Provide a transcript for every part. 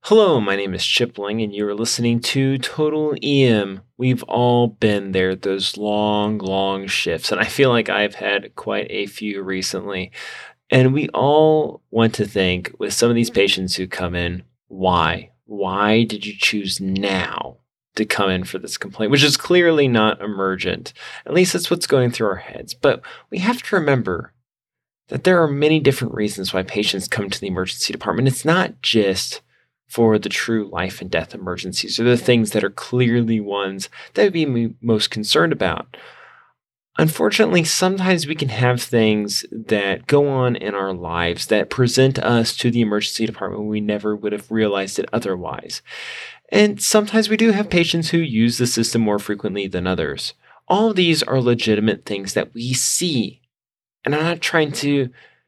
Hello, my name is Chipling, and you are listening to Total EM. We've all been there, those long, long shifts, and I feel like I've had quite a few recently. And we all want to think with some of these patients who come in, why? Why did you choose now to come in for this complaint, which is clearly not emergent? At least that's what's going through our heads. But we have to remember that there are many different reasons why patients come to the emergency department. It's not just for the true life and death emergencies or the things that are clearly ones that would be most concerned about. Unfortunately, sometimes we can have things that go on in our lives that present us to the emergency department when we never would have realized it otherwise. And sometimes we do have patients who use the system more frequently than others. All of these are legitimate things that we see. And I'm not trying to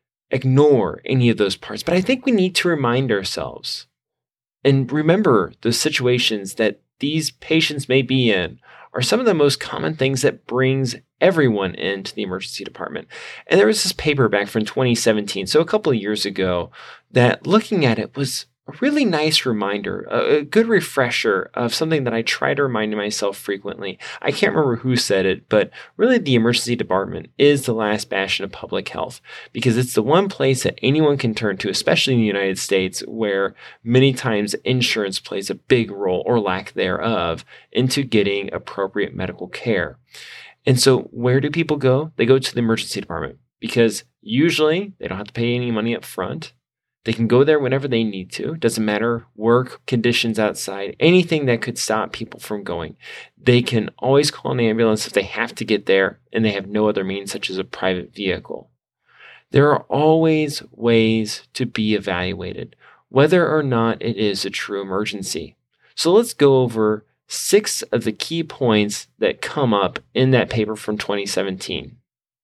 ignore any of those parts, but I think we need to remind ourselves and remember the situations that these patients may be in are some of the most common things that brings everyone into the emergency department. And there was this paper back from 2017, so a couple of years ago, that looking at it was a really nice reminder, a good refresher of something that I try to remind myself frequently. I can't remember who said it, but really the emergency department is the last bastion of public health because it's the one place that anyone can turn to, especially in the United States, where many times insurance plays a big role or lack thereof into getting appropriate medical care. And so where do people go? They go to the emergency department because usually they don't have to pay any money up front. They can go there whenever they need to. Doesn't matter work, conditions outside, anything that could stop people from going. They can always call an ambulance if they have to get there and they have no other means, such as a private vehicle. There are always ways to be evaluated, whether or not it is a true emergency. So let's go over 6 of the key points that come up in that paper from 2017.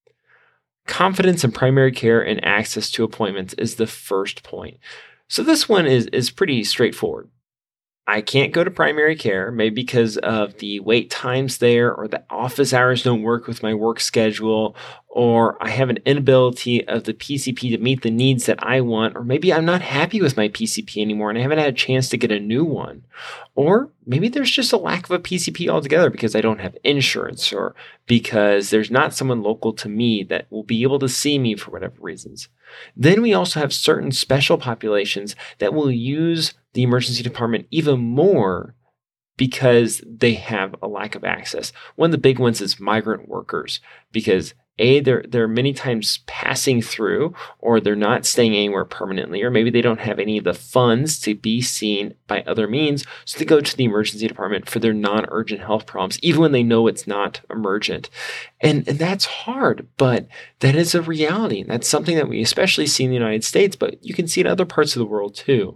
Confidence in primary care and access to appointments is the first point. So this one is pretty straightforward. I can't go to primary care, maybe because of the wait times there, or the office hours don't work with my work schedule, or I have an inability of the PCP to meet the needs that I want, or maybe I'm not happy with my PCP anymore and I haven't had a chance to get a new one. Or maybe there's just a lack of a PCP altogether because I don't have insurance, or because there's not someone local to me that will be able to see me for whatever reasons. Then we also have certain special populations that will use the emergency department even more because they have a lack of access. One of the big ones is migrant workers because they're many times passing through, or they're not staying anywhere permanently, or maybe they don't have any of the funds to be seen by other means, so they go to the emergency department for their non-urgent health problems, even when they know it's not emergent. And that's hard, but that is a reality. And that's something that we especially see in the United States, but you can see in other parts of the world too.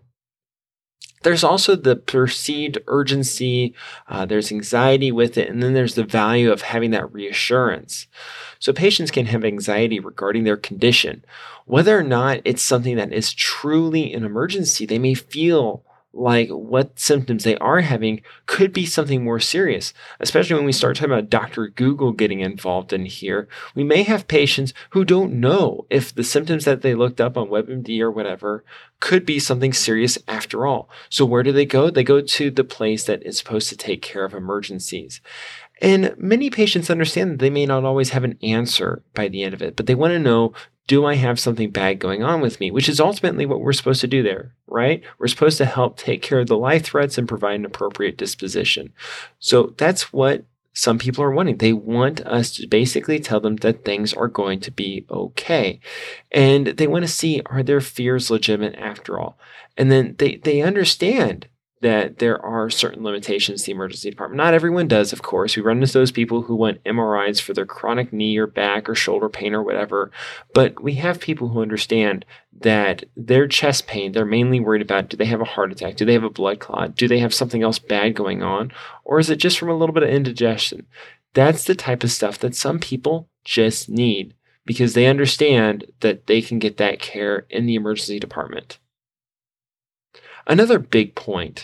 There's also the perceived urgency, there's anxiety with it, and then there's the value of having that reassurance. So patients can have anxiety regarding their condition. Whether or not it's something that is truly an emergency, they may feel like what symptoms they are having could be something more serious, especially when we start talking about Dr. Google getting involved in here. We may have patients who don't know if the symptoms that they looked up on WebMD or whatever could be something serious after all. So where do they go? They go to the place that is supposed to take care of emergencies. And many patients understand that they may not always have an answer by the end of it, but they want to know, do I have something bad going on with me? Which is ultimately what we're supposed to do there, right? We're supposed to help take care of the life threats and provide an appropriate disposition. So that's what some people are wanting. They want us to basically tell them that things are going to be okay. And they want to see, are their fears legitimate after all? And then they understand that there are certain limitations to the emergency department. Not everyone does, of course. We run into those people who want MRIs for their chronic knee or back or shoulder pain or whatever. But we have people who understand that their chest pain, they're mainly worried about, do they have a heart attack? Do they have a blood clot? Do they have something else bad going on? Or is it just from a little bit of indigestion? That's the type of stuff that some people just need because they understand that they can get that care in the emergency department. Another big point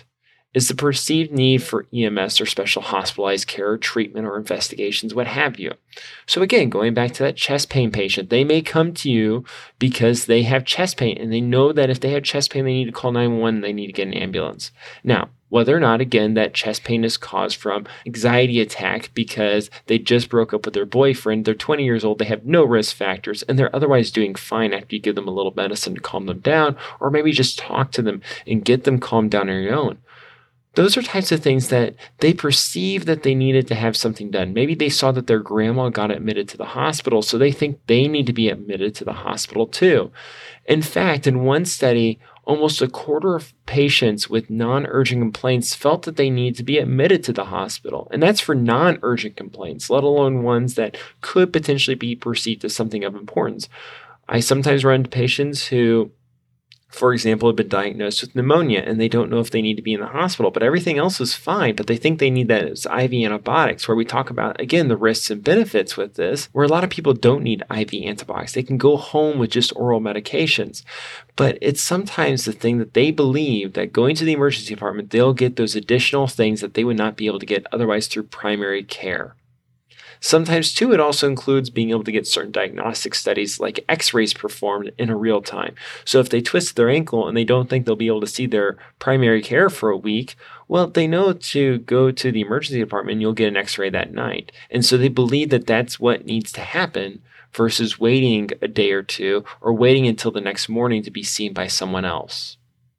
is the perceived need for EMS or special hospitalized care or treatment or investigations, what have you. So again, going back to that chest pain patient, they may come to you because they have chest pain and they know that if they have chest pain, they need to call 911, they need to get an ambulance. Now, whether or not, again, that chest pain is caused from anxiety attack because they just broke up with their boyfriend, they're 20 years old, they have no risk factors, and they're otherwise doing fine after you give them a little medicine to calm them down, or maybe just talk to them and get them calmed down on your own. Those are types of things that they perceive that they needed to have something done. Maybe they saw that their grandma got admitted to the hospital, so they think they need to be admitted to the hospital too. In fact, in one study, almost a quarter of patients with non-urgent complaints felt that they need to be admitted to the hospital. And that's for non-urgent complaints, let alone ones that could potentially be perceived as something of importance. I sometimes run into patients who, for example, have been diagnosed with pneumonia and they don't know if they need to be in the hospital, but everything else is fine, but they think they need that as IV antibiotics, where we talk about, again, the risks and benefits with this, where a lot of people don't need IV antibiotics. They can go home with just oral medications. But it's sometimes the thing that they believe that going to the emergency department, they'll get those additional things that they would not be able to get otherwise through primary care. Sometimes, too, it also includes being able to get certain diagnostic studies like x-rays performed in a real time. So if they twist their ankle and they don't think they'll be able to see their primary care for a week, well, they know to go to the emergency department and you'll get an x-ray that night. And so they believe that that's what needs to happen versus waiting a day or two or waiting until the next morning to be seen by someone else.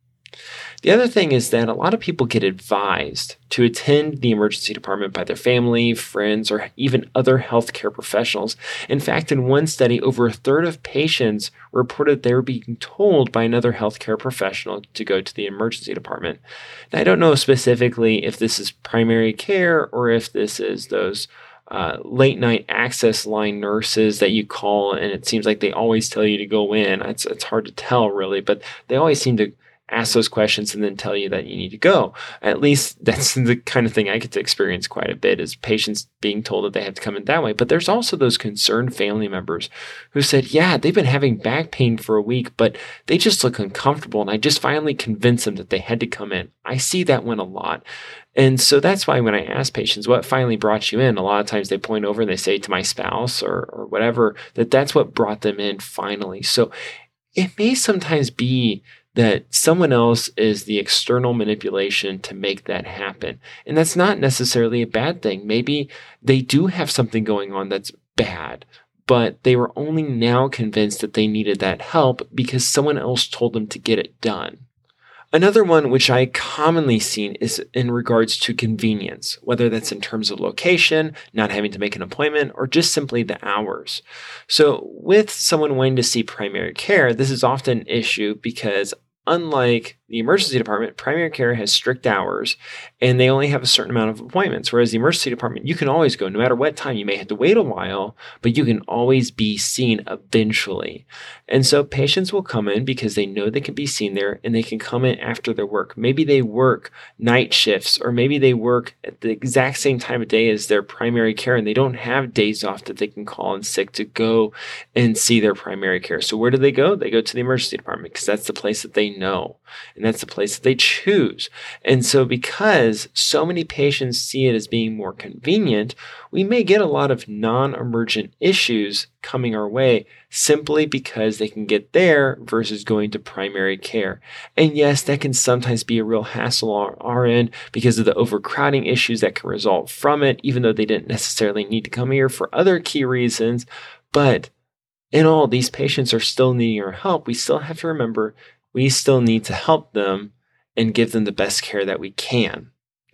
The other thing is that a lot of people get advised to attend the emergency department by their family, friends, or even other healthcare professionals. In fact, in one study, over a third of patients reported they were being told by another healthcare professional to go to the emergency department. Now, I don't know specifically if this is primary care or if this is those late night access line nurses that you call, and it seems like they always tell you to go in. It's hard to tell, really, but they always seem to ask those questions and then tell you that you need to go. At least that's the kind of thing I get to experience quite a bit, is patients being told that they have to come in that way. But there's also those concerned family members who said, yeah, they've been having back pain for a week, but they just look uncomfortable. And I just finally convinced them that they had to come in. I see that one a lot. And so that's why when I ask patients, what finally brought you in? A lot of times they point over and they say to my spouse or whatever, that's what brought them in finally. So it may sometimes be that someone else is the external manipulation to make that happen. And that's not necessarily a bad thing. Maybe they do have something going on that's bad, but they were only now convinced that they needed that help because someone else told them to get it done. Another one which I commonly seen is in regards to convenience, whether that's in terms of location, not having to make an appointment, or just simply the hours. So with someone wanting to see primary care, this is often an issue because unlike the emergency department, primary care has strict hours and they only have a certain amount of appointments. Whereas the emergency department, you can always go no matter what time. You may have to wait a while, but you can always be seen eventually. And so patients will come in because they know they can be seen there and they can come in after their work. Maybe they work night shifts, or maybe they work at the exact same time of day as their primary care and they don't have days off that they can call in sick to go and see their primary care. So where do they go? They go to the emergency department because that's the place that they know. And that's the place that they choose. And so because so many patients see it as being more convenient, we may get a lot of non-emergent issues coming our way simply because they can get there versus going to primary care. And yes, that can sometimes be a real hassle on our end because of the overcrowding issues that can result from it, even though they didn't necessarily need to come here for other key reasons. But in all, these patients are still needing our help. We still have to remember we still need to help them and give them the best care that we can.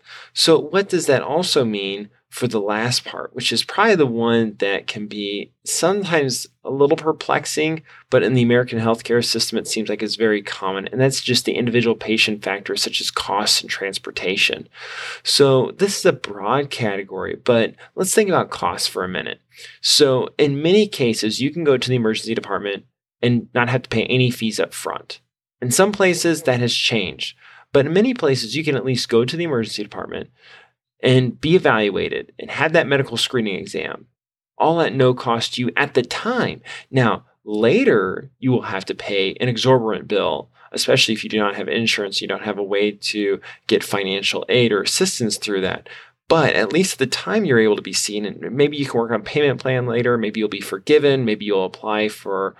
So what does that also mean for the last part, which is probably the one that can be sometimes a little perplexing, but in the American healthcare system, it seems like it's very common. And that's just the individual patient factors such as costs and transportation. So this is a broad category, but let's think about costs for a minute. So in many cases, you can go to the emergency department and not have to pay any fees up front. In some places, that has changed. But in many places, you can at least go to the emergency department and be evaluated and have that medical screening exam, all at no cost to you at the time. Now, later, you will have to pay an exorbitant bill especially if you do not have insurance, you don't have a way to get financial aid or assistance through that. But at least at the time you're able to be seen, and maybe you can work on payment plan later. Maybe you'll be forgiven. Maybe you'll apply for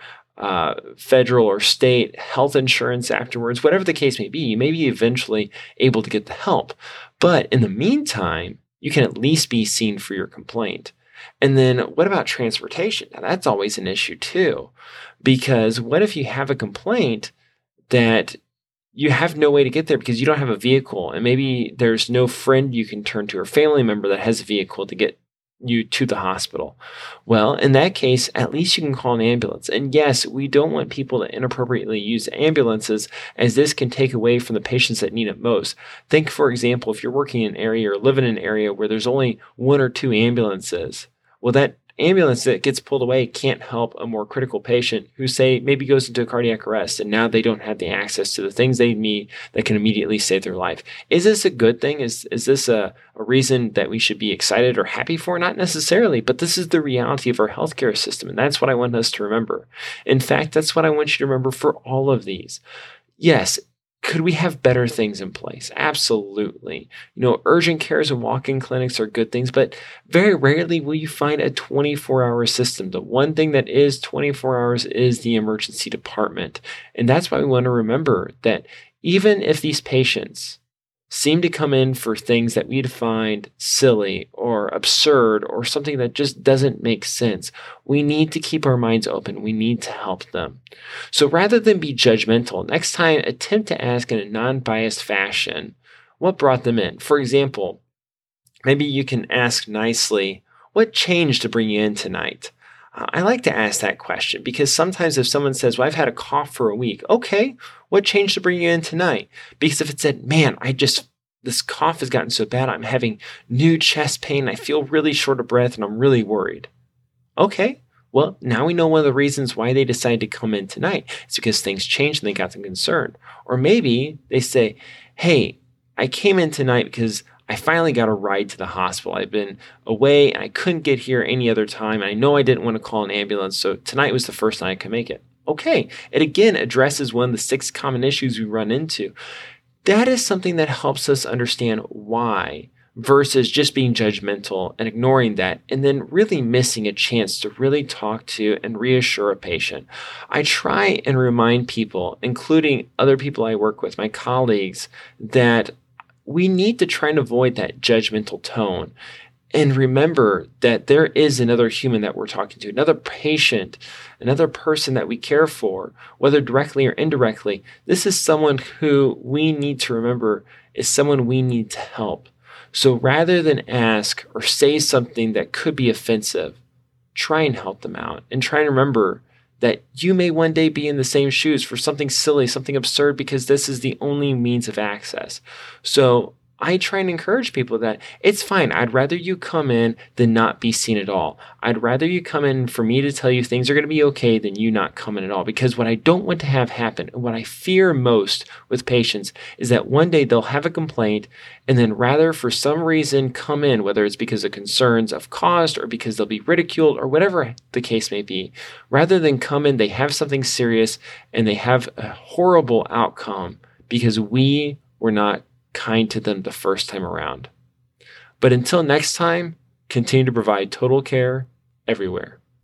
federal or state health insurance afterwards. Whatever the case may be, you may be eventually able to get the help. But in the meantime, you can at least be seen for your complaint. And then what about transportation? Now, that's always an issue too, because what if you have a complaint that you have no way to get there because you don't have a vehicle, and maybe there's no friend you can turn to or family member that has a vehicle to get you to the hospital? Well, in that case, at least you can call an ambulance. And yes, we don't want people to inappropriately use ambulances, as this can take away from the patients that need it most. Think, for example, if you're working in an area or live in an area where there's only one or two ambulances, well, that ambulance that gets pulled away can't help a more critical patient who, say, maybe goes into a cardiac arrest, and now they don't have the access to the things they need that can immediately save their life. Is this a good thing? Is this a reason that we should be excited or happy for? Not necessarily, but this is the reality of our healthcare system, and that's what I want us to remember. In fact, that's what I want you to remember for all of these. Yes, could we have better things in place? Absolutely. Urgent cares and walk-in clinics are good things, but very rarely will you find a 24-hour system. The one thing that is 24 hours is the emergency department. And that's why we want to remember that even if these patients seem to come in for things that we'd find silly or absurd or something that just doesn't make sense, we need to keep our minds open. We need to help them. So rather than be judgmental, next time attempt to ask in a non-biased fashion what brought them in. For example, maybe you can ask nicely, what changed to bring you in tonight? I like to ask that question because sometimes if someone says, well, I've had a cough for a week, okay, what changed to bring you in tonight? Because if it said, man, this cough has gotten so bad, I'm having new chest pain, I feel really short of breath, and I'm really worried. Okay, well, now we know one of the reasons why they decided to come in tonight. It's because things changed and they got them concerned. Or maybe they say, hey, I came in tonight because I finally got a ride to the hospital. I've been away and I couldn't get here any other time. I know I didn't want to call an ambulance, so tonight was the first time I could make it. Okay, it again addresses one of the 6 common issues we run into. That is something that helps us understand why, versus just being judgmental and ignoring that and then really missing a chance to really talk to and reassure a patient. I try and remind people, including other people I work with, my colleagues, that we need to try and avoid that judgmental tone and remember that there is another human that we're talking to, another patient, another person that we care for, whether directly or indirectly. This is someone who we need to remember is someone we need to help. So rather than ask or say something that could be offensive, try and help them out and try and remember that you may one day be in the same shoes for something silly, something absurd, because this is the only means of access. So I try and encourage people that it's fine. I'd rather you come in than not be seen at all. I'd rather you come in for me to tell you things are going to be okay than you not come in at all. Because what I don't want to have happen, and what I fear most with patients, is that one day they'll have a complaint and then rather for some reason come in, whether it's because of concerns of cost or because they'll be ridiculed or whatever the case may be. Rather than come in, they have something serious and they have a horrible outcome because we were not kind to them the first time around. But until next time, continue to provide total care everywhere.